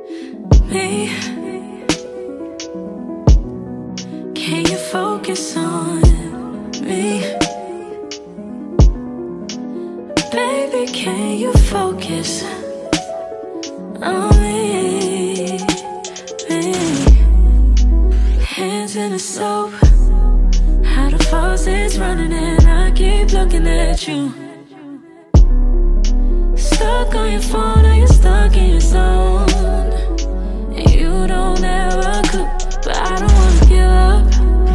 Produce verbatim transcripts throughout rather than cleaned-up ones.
me. Can you focus on me? Baby, can you focus on me? me? Hands in the soap, how the faucet's running and I keep looking at you. Stuck on your phone or you're stuck in your zone. You don't have a clue, but I don't wanna give up.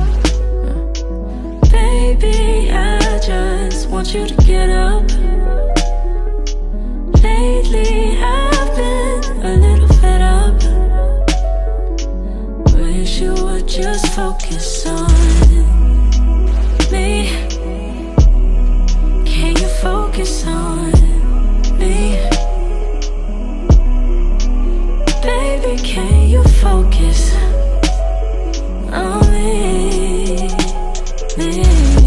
Baby, I just want you to get up. Lately I've been a little fed up. Wish you would just focus on me. Can you focus on me? Baby, can you focus on me? Me,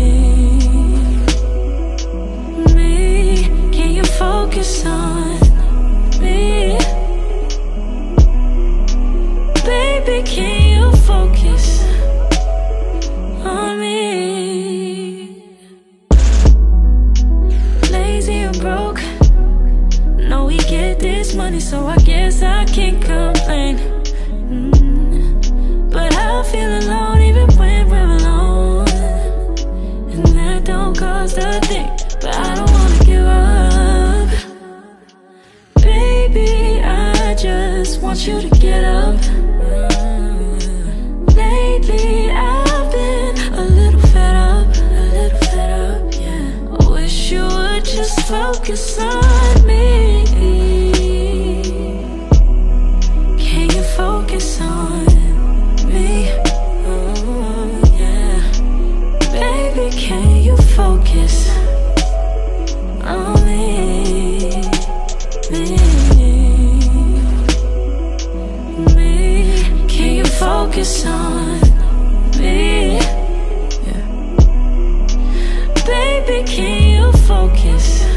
me. Can you focus on me? Baby, can you focus on me? Lazy and broke, know we get this money, so I guess I can't complain. mm. But I feel alone even when we're alone, and that don't cost a thing, but I don't wanna give up. Baby, I just want you to get up. Lately I've been a little fed up, a little fed up, yeah. I wish you would just focus on me. Can you focus on me? Oh, yeah. Baby, can you focus on me? Me, me. Can you focus on me? Yeah. Baby, can you focus